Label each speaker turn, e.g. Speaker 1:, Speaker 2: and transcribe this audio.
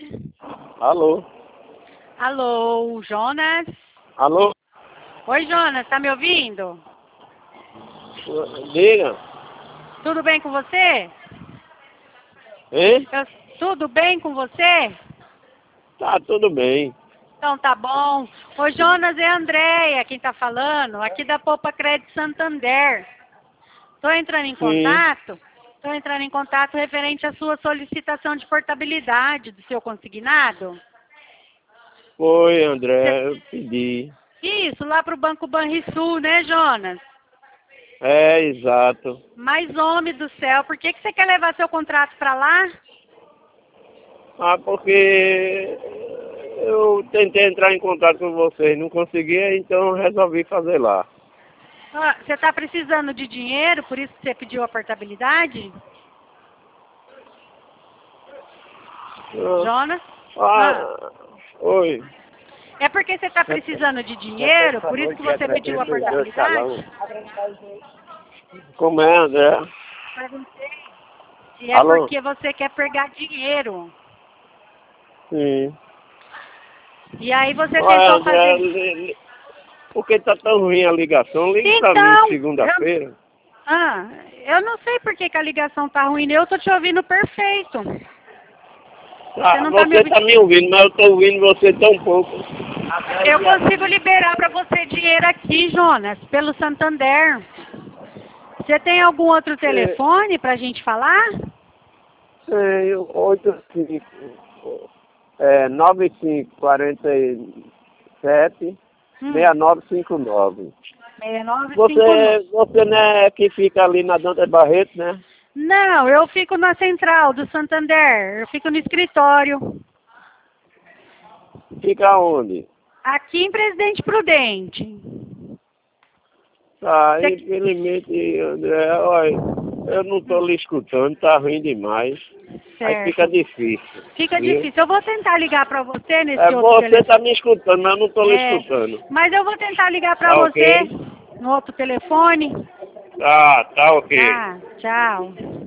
Speaker 1: Alô?
Speaker 2: Alô, Jonas?
Speaker 1: Alô?
Speaker 2: Oi, Jonas, tá me ouvindo?
Speaker 1: Diga.
Speaker 2: Tudo bem com você?
Speaker 1: Hein?
Speaker 2: Tudo bem com você?
Speaker 1: Tá tudo bem.
Speaker 2: Então tá bom. Ô, Jonas, é a Andréia quem tá falando, aqui da Poupa Crédito Santander. Tô entrando em
Speaker 1: Sim.
Speaker 2: contato. Estou entrando em contato referente à sua solicitação de portabilidade do seu consignado.
Speaker 1: Foi, André, eu pedi.
Speaker 2: Isso, lá para o Banco Banrisul, né, Jonas?
Speaker 1: É, exato.
Speaker 2: Mas, homem do céu, por que você quer levar seu contrato para lá?
Speaker 1: Ah, porque eu tentei entrar em contato com vocês, não consegui, então resolvi fazer lá.
Speaker 2: Ah, você está precisando de dinheiro, por isso que você pediu a portabilidade? Jonas?
Speaker 1: Oi.
Speaker 2: É porque você está precisando de dinheiro, por isso que você pediu a portabilidade?
Speaker 1: Como é, André?
Speaker 2: Perguntei. E é
Speaker 1: Alô?
Speaker 2: porque você quer pegar dinheiro.
Speaker 1: Sim.
Speaker 2: E aí você
Speaker 1: Olha,
Speaker 2: tentou
Speaker 1: André,
Speaker 2: fazer...
Speaker 1: por que tá tão ruim a ligação? Liga pra mim segunda-feira.
Speaker 2: Eu não sei por que a ligação tá ruim. Eu tô te ouvindo perfeito.
Speaker 1: Você tá me ouvindo, mas eu tô ouvindo você tão pouco.
Speaker 2: Eu consigo liberar para você dinheiro aqui, Jonas, pelo Santander. Você tem algum outro telefone pra gente falar?
Speaker 1: Tenho 85 9547 6959.
Speaker 2: 6959.
Speaker 1: Você não é que fica ali na Dante Barreto, né?
Speaker 2: Não, eu fico na central do Santander. Eu fico no escritório.
Speaker 1: Fica onde?
Speaker 2: Aqui em Presidente Prudente.
Speaker 1: Tá, infelizmente, André, olha, eu não tô lhe escutando, tá ruim demais.
Speaker 2: Certo.
Speaker 1: Aí fica difícil.
Speaker 2: Fica
Speaker 1: viu?
Speaker 2: difícil. Eu vou tentar ligar para você nesse outro
Speaker 1: Você
Speaker 2: telefone.
Speaker 1: tá me escutando, mas eu não tô lhe escutando.
Speaker 2: Mas eu vou tentar ligar para
Speaker 1: Tá
Speaker 2: você
Speaker 1: ok?
Speaker 2: no outro telefone.
Speaker 1: Tá ok.
Speaker 2: Tá, tchau.